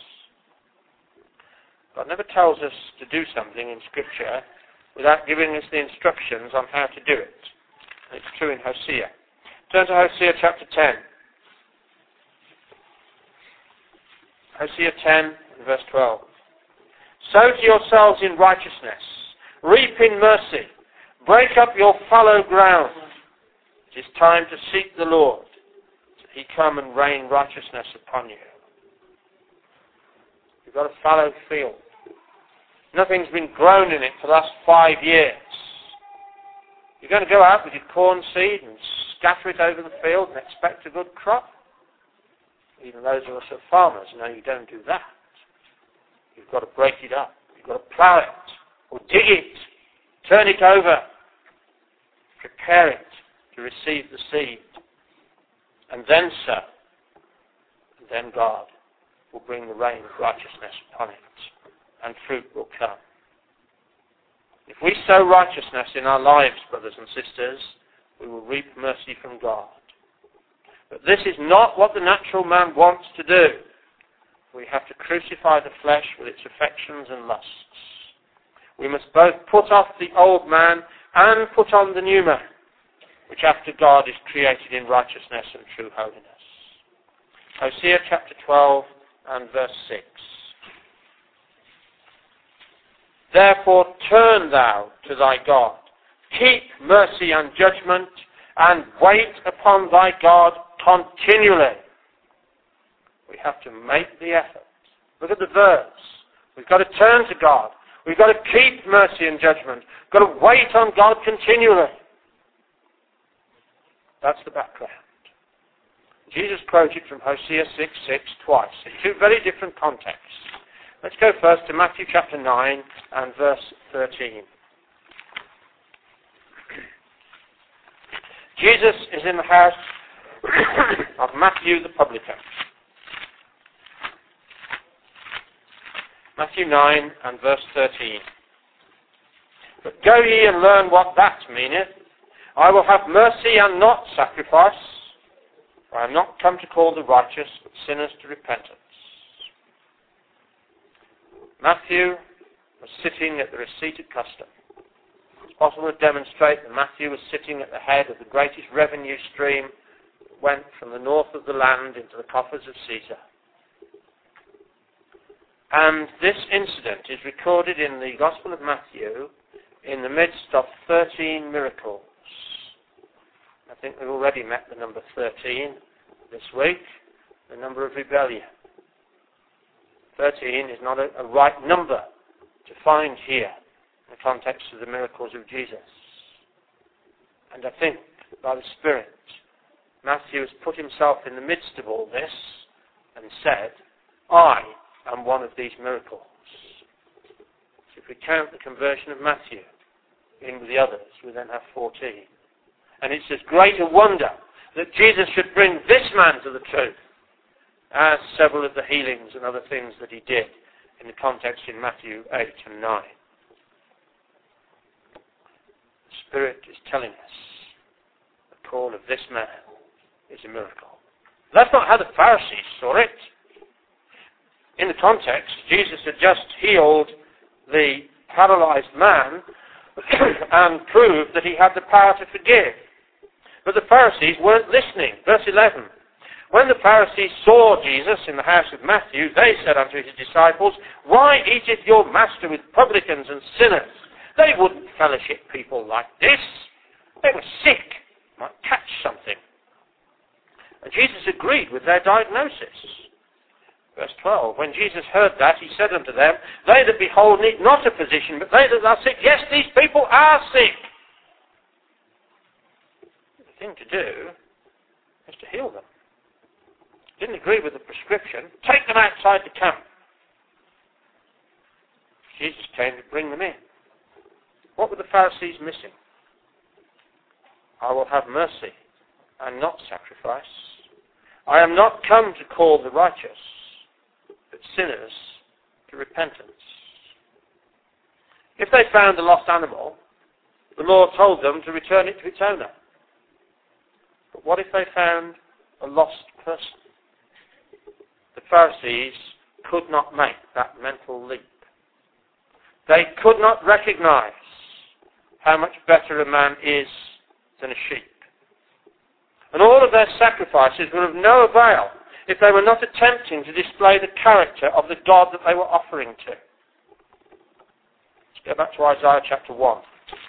God never tells us to do something in Scripture without giving us the instructions on how to do it. It's true in Hosea. Turn to Hosea chapter 10. Hosea 10, verse 12. Sow to yourselves in righteousness. Reap in mercy. Break up your fallow ground. It is time to seek the Lord, till he come and rain righteousness upon you. You've got a fallow field. Nothing's been grown in it for the last 5 years. You're going to go out with your corn seed and scatter it over the field and expect a good crop? Even those of us that are farmers know you don't do that. You've got to break it up. You've got to plough it, or dig it, turn it over, prepare it to receive the seed, and then sow. And then God will bring the rain of righteousness upon it, and fruit will come. If we sow righteousness in our lives, brothers and sisters, we will reap mercy from God. But this is not what the natural man wants to do. We have to crucify the flesh with its affections and lusts. We must both put off the old man and put on the new man, which after God is created in righteousness and true holiness. Hosea chapter 12 and verse 6. Therefore turn thou to thy God. Keep mercy and judgment, and wait upon thy God continually. We have to make the effort. Look at the verse. We've got to turn to God. We've got to keep mercy and judgment. We've got to wait on God continually. That's the background. Jesus quoted from Hosea 6:6 twice, in two very different contexts. Let's go first to Matthew chapter 9 and verse 13. Jesus is in the house of Matthew the publican. Matthew 9 and verse 13. But go ye and learn what that meaneth. I will have mercy and not sacrifice. For I am not come to call the righteous, but sinners to repentance. Matthew was sitting at the receipt of custom. gospel would demonstrate that Matthew was sitting at the head of the greatest revenue stream that went from the north of the land into the coffers of Caesar. And this incident is recorded in the Gospel of Matthew in the midst of 13 miracles. I think we've already met the number 13 this week, the number of rebellion. 13 is not a right number to find here in the context of the miracles of Jesus. And I think, by the Spirit, Matthew has put himself in the midst of all this and said, I am one of these miracles. So if we count the conversion of Matthew in with the others, we then have 14. And it's as great a wonder that Jesus should bring this man to the truth as several of the healings and other things that he did in the context in Matthew 8 and 9. The Spirit is telling us the call of this man is a miracle. That's not how the Pharisees saw it. In the context, Jesus had just healed the paralyzed man and proved that he had the power to forgive. But the Pharisees weren't listening. Verse 11. When the Pharisees saw Jesus in the house of Matthew, they said unto his disciples, Why eateth your master with publicans and sinners? They wouldn't fellowship people like this. They were sick, might catch something. And Jesus agreed with their diagnosis. Verse 12, when Jesus heard that, he said unto them, They that behold need not a physician, but they that are sick. Yes, these people are sick. The thing to do is to heal them. Didn't agree with the prescription. Take them outside the camp. Jesus came to bring them in. What were the Pharisees missing? I will have mercy and not sacrifice. I am not come to call the righteous, but sinners to repentance. If they found a lost animal, the Lord told them to return it to its owner. But what if they found a lost person? The Pharisees could not make that mental leap. They could not recognize how much better a man is than a sheep. And all of their sacrifices were of no avail if they were not attempting to display the character of the God that they were offering to. Let's go back to Isaiah chapter 1.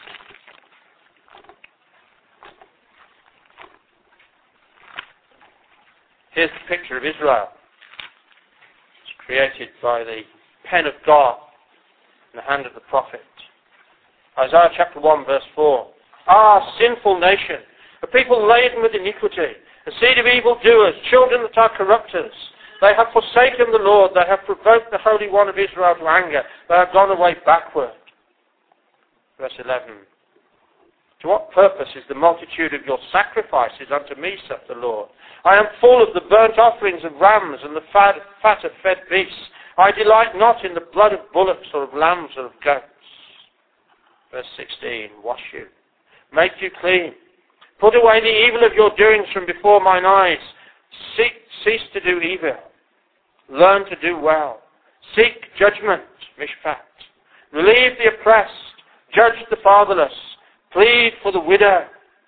Here's the picture of Israel. It's created by the pen of God in the hand of the prophet. Isaiah chapter 1 verse 4. Ah, sinful nation, a people laden with iniquity, a seed of evildoers, children that are corrupters. They have forsaken the Lord, they have provoked the Holy One of Israel to anger, they have gone away backward. Verse 11. To what purpose is the multitude of your sacrifices unto me, saith the Lord? I am full of the burnt offerings of rams and the fat of fed beasts. I delight not in the blood of bullocks or of lambs or of goats. Verse 16. Wash you, make you clean. Put away the evil of your doings from before mine eyes. Cease to do evil. Learn to do well. Seek judgment, mishpat. Relieve the oppressed. Judge the fatherless. Plead for the widow.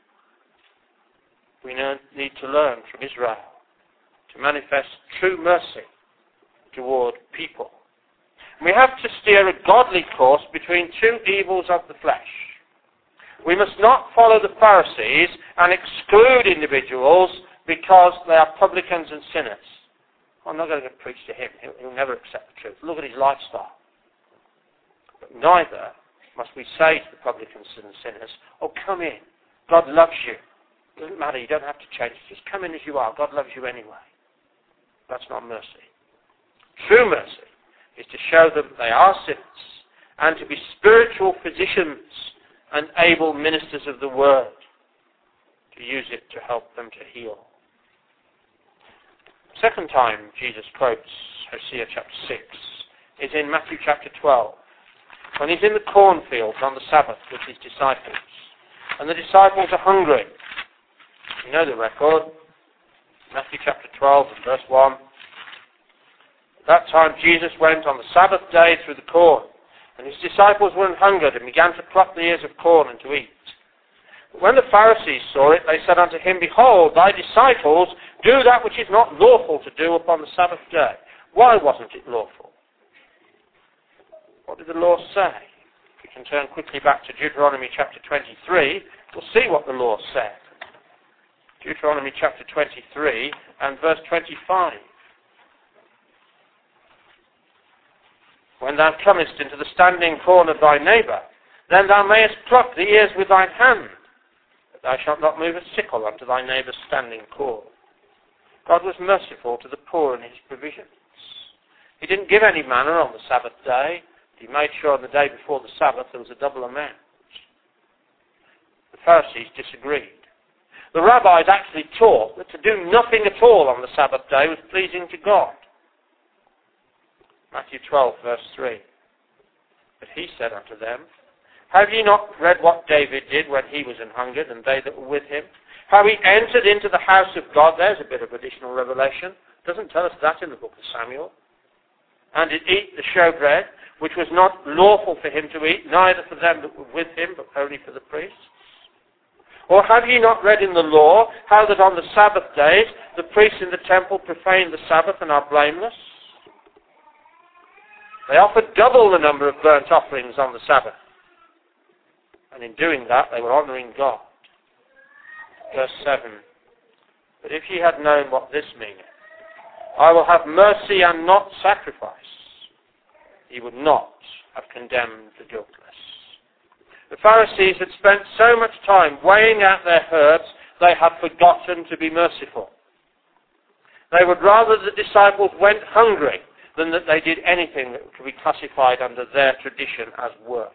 We need to learn from Israel to manifest true mercy toward people. We have to steer a godly course between two evils of the flesh. We must not follow the Pharisees and exclude individuals because they are publicans and sinners. I'm not going to preach to him. He'll never accept the truth. Look at his lifestyle. But neither must we say to the publicans and sinners, oh, come in. God loves you. It doesn't matter. You don't have to change. Just come in as you are. God loves you anyway. That's not mercy. True mercy is to show them they are sinners and to be spiritual physicians and able ministers of the word, to use it to help them to heal. Second time Jesus quotes Hosea chapter 6 is in Matthew chapter 12, when he's in the cornfields on the Sabbath with his disciples, and the disciples are hungry. You know the record. Matthew chapter 12 and verse 1. At that time Jesus went on the Sabbath day through the corn, And his disciples were hungered and began to pluck the ears of corn and to eat. But when the Pharisees saw it, they said unto him, Behold, thy disciples do that which is not lawful to do upon the Sabbath day. Why wasn't it lawful? What did the law say? If we can turn quickly back to Deuteronomy chapter 23, we'll see what the law said. Deuteronomy chapter 23 and verse 25. When thou comest into the standing corn of thy neighbour, then thou mayest pluck the ears with thine hand, but thou shalt not move a sickle unto thy neighbour's standing corn. God was merciful to the poor in his provisions. He didn't give any manna on the Sabbath day. He made sure on the day before the Sabbath there was a double amount. The Pharisees disagreed. The rabbis actually taught that to do nothing at all on the Sabbath day was pleasing to God. Matthew 12, verse 3. But he said unto them, Have ye not read what David did when he was an hungered, and they that were with him? How he entered into the house of God. There's a bit of additional revelation. It doesn't tell us that in the book of Samuel. And did eat the showbread, which was not lawful for him to eat, neither for them that were with him, but only for the priests. Or have ye not read in the law, how that on the Sabbath days the priests in the temple profane the Sabbath and are blameless? They offered double the number of burnt offerings on the Sabbath. And in doing that, they were honouring God. Verse 7. But if ye had known what this meaneth, I will have mercy and not sacrifice, ye would not have condemned the guiltless. The Pharisees had spent so much time weighing out their herbs, they had forgotten to be merciful. They would rather the disciples went hungry than that they did anything that could be classified under their tradition as work.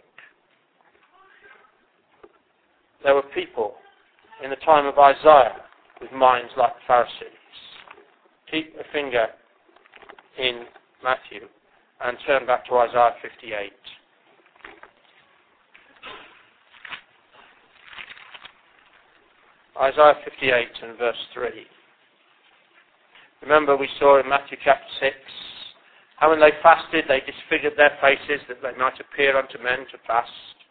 There were people in the time of Isaiah with minds like the Pharisees. Keep a finger in Matthew and turn back to Isaiah 58. Isaiah 58 and verse 3. Remember we saw in Matthew chapter 6 how when they fasted they disfigured their faces that they might appear unto men to fast.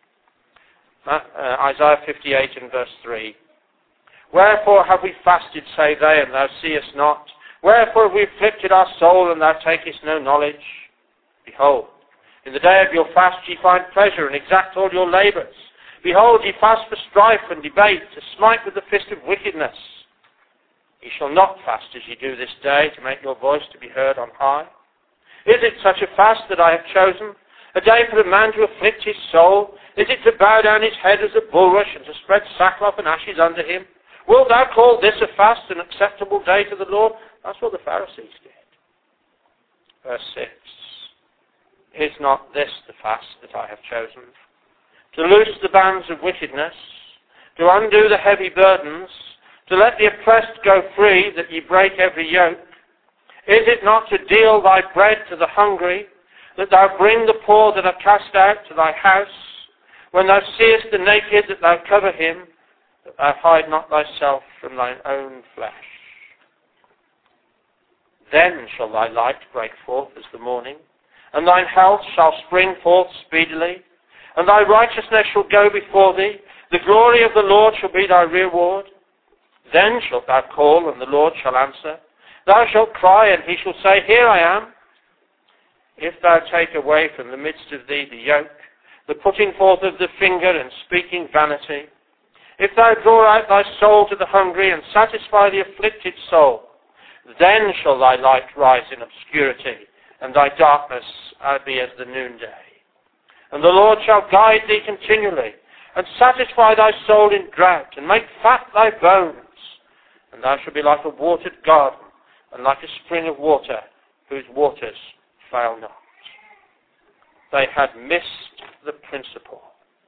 Isaiah 58 and verse 3. Wherefore have we fasted, say they, and thou seest not? Wherefore have we afflicted our soul, and thou takest no knowledge? Behold, in the day of your fast ye find pleasure, and exact all your labours. Behold, ye fast for strife and debate, to smite with the fist of wickedness. Ye shall not fast as ye do this day, to make your voice to be heard on high. Is it such a fast that I have chosen? A day for a man to afflict his soul? Is it to bow down his head as a bulrush, and to spread sackcloth and ashes under him? Wilt thou call this a fast, an acceptable day to the Lord? That's what the Pharisees did. Verse 6. Is not this the fast that I have chosen? To loose the bands of wickedness, to undo the heavy burdens, to let the oppressed go free, that ye break every yoke? Is it not to deal thy bread to the hungry, that thou bring the poor that are cast out to thy house? When thou seest the naked, that thou cover him, that thou hide not thyself from thine own flesh. Then shall thy light break forth as the morning, and thine health shall spring forth speedily, and thy righteousness shall go before thee. The glory of the Lord shall be thy reward. Then shalt thou call, and the Lord shall answer. Thou shalt cry, and he shall say, Here I am. If thou take away from the midst of thee the yoke, the putting forth of the finger and speaking vanity, if thou draw out thy soul to the hungry and satisfy the afflicted soul, then shall thy light rise in obscurity, and thy darkness be as the noonday. And the Lord shall guide thee continually, and satisfy thy soul in drought, and make fat thy bones. And thou shalt be like a watered garden, and like a spring of water, whose waters fail not. They had missed the principle.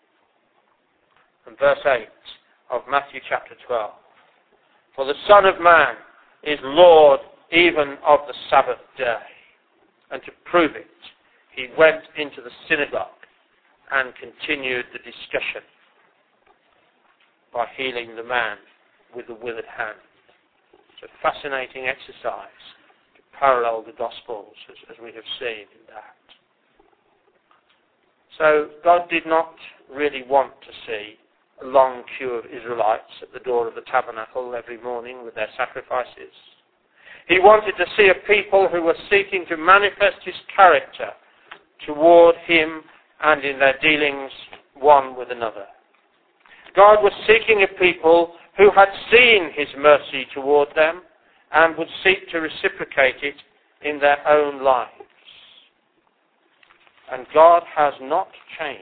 And verse 8 of Matthew chapter 12. For the Son of Man is Lord even of the Sabbath day. And to prove it, he went into the synagogue and continued the discussion by healing the man with the withered hand. It's a fascinating exercise to parallel the Gospels as we have seen in that. So God did not really want to see a long queue of Israelites at the door of the tabernacle every morning with their sacrifices. He wanted to see a people who were seeking to manifest his character toward him and in their dealings one with another. God was seeking a people who had seen his mercy toward them and would seek to reciprocate it in their own lives. And God has not changed.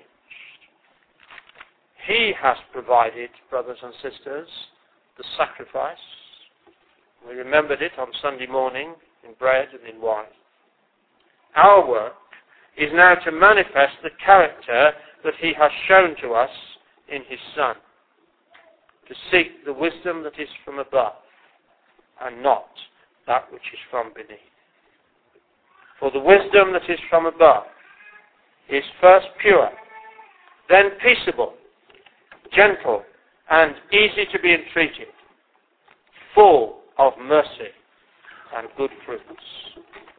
He has provided, brothers and sisters, the sacrifice. We remembered it on Sunday morning in bread and in wine. Our work is now to manifest the character that he has shown to us in his Son, to seek the wisdom that is from above and not that which is from beneath. For the wisdom that is from above is first pure, then peaceable, gentle, and easy to be entreated, full of mercy and good fruits.